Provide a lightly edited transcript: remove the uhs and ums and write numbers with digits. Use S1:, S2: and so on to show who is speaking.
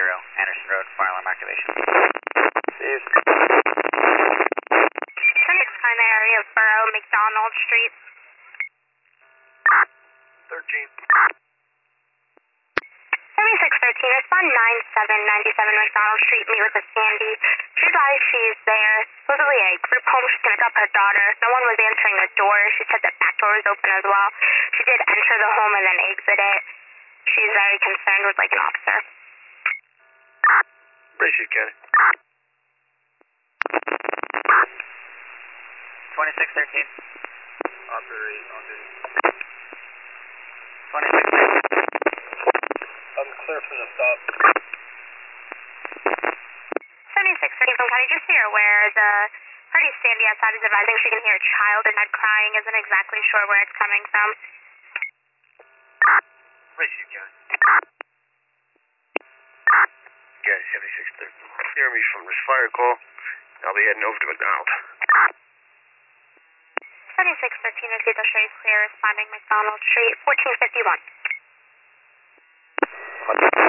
S1: Anderson Road, fire alarm activation.
S2: Steve.
S3: 26 Prime area of Borough, McDonald Street.
S2: 13.
S3: 7613, respond 9797 McDonald Street, meet with a Sandy. She advised she's there, supposedly a group home. She's going to pick up her daughter. No one was answering the door. She said the back door was open as well. She did enter the home and then exit it. She's very concerned with like an officer.
S2: Appreciate it, Kenny.
S1: 2613.
S2: Operate on duty.
S1: 2613.
S2: I'm clear from the stop.
S3: 7613 from County, just so you're aware, the party Sandy outside is advising she can hear a child in bed crying, isn't exactly sure where it's coming from.
S2: Appreciate it, Kenny. Kenny, 7613. Clear me from this fire call. I'll be heading over to McDonald.
S3: 7613, repeat the show you clear, responding McDonald Street, 1451.